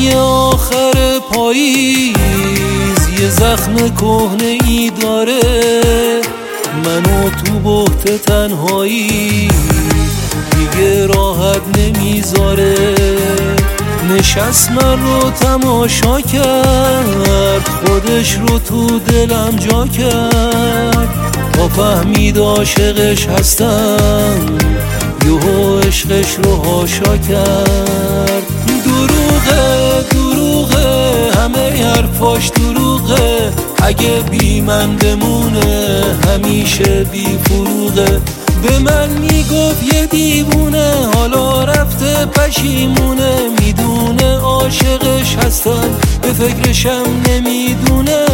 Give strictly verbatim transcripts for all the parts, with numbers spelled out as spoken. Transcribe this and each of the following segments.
هوای آخر پاییز یه زخم کهنه ای داره، منو تو بهت تنهایی دیگه راحت نمیذاره. نشست من رو تماشا کرد، خودش رو تو دلم جا کرد، تا فهمید عاشقش هستم یهو عشقش رو هاشا کرد. دروغه دروغه همه حرفاش دروغه، اگه بی من بمونه همیشه بی فروغه. به من میگفت یه دیوونه، حالا رفته پشیمونه، میدونه عاشقش هستم به فکرشم نمیدونه.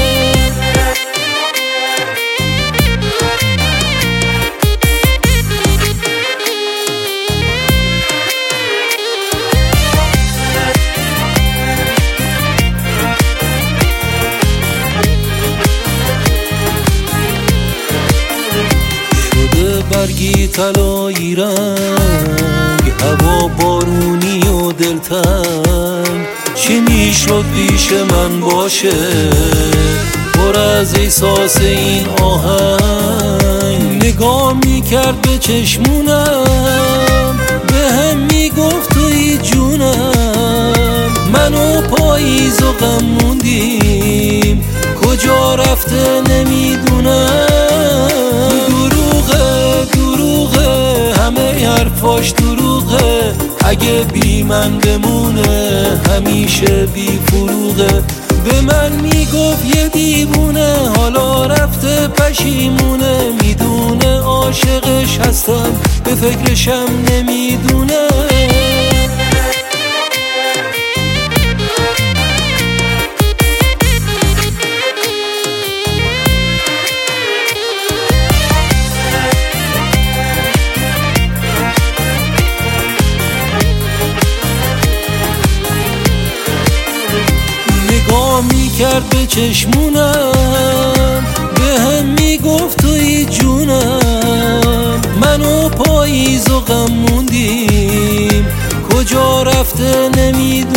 برگی طلایی رنگ، هوا بارونی و دلتنگ، چی میشد پیش من باشه پر از احساس این آهنگ. نگاه میکرد به چشمونم، به هم میگفت توی جونم، منو پاییز و غم موندیم، کجا رفته نمیدونم. همه حرفاش دروغه، اگه بی من بمونه همیشه بی فروغه. به من میگفت یه دیوونه، حالا رفته پشیمونه، میدونه عاشقش هستم به فکرشم نمیدونه. نگاه میکرد به چشمونم، به هم میگفت توی جونم، منو پاییز و غم موندیم، کجا رفته نمیدونم.